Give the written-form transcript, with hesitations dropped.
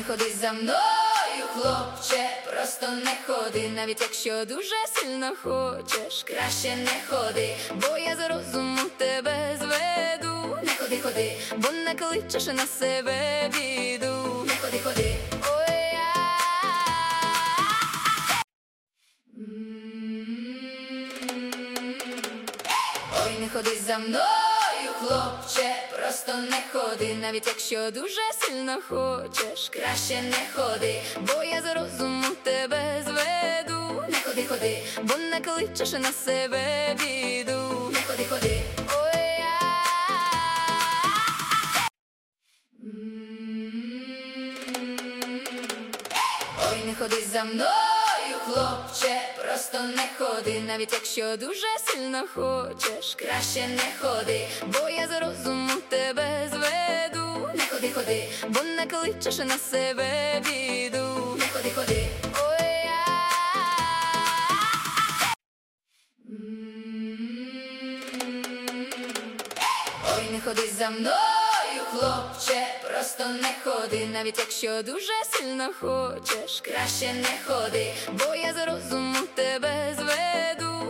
ходи за мною, хлопче, просто не ходи, навіть якщо дуже сильно хочеш, краще не ходи, бо я з розуму тебе зведу. Не ходи, ходи, бо накличеш на себе біду. Не ходи, ходи, ой, не ходи за мною, хлопче, просто не ходи, навіть якщо дуже сильно хочеш, краще не ходи, бо я з розуму тебе зведу. Не ходи, ходи, бо накличеш на себе біду. Не ходи, ходи, ой, не ходи за мною, хлопче, просто не ходи, навіть якщо дуже сильно хочеш, краще не ходи, бо я з розуму тебе зведу. Не ходи, ходи, бо накличеш на себе біду. Не ходи, ходи, ой, не ходи за мною, хлопче, просто не ходи, навіть якщо дуже сильно хочеш, краще не ходи, бо я з розуму тебе зведу.